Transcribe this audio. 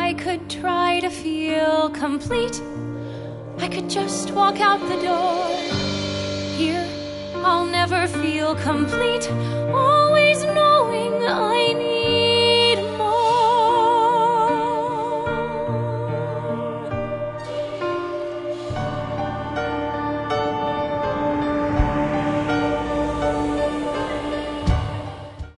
I could try to feel complete. I could just walk out the door. Here, I'll never feel complete. Always know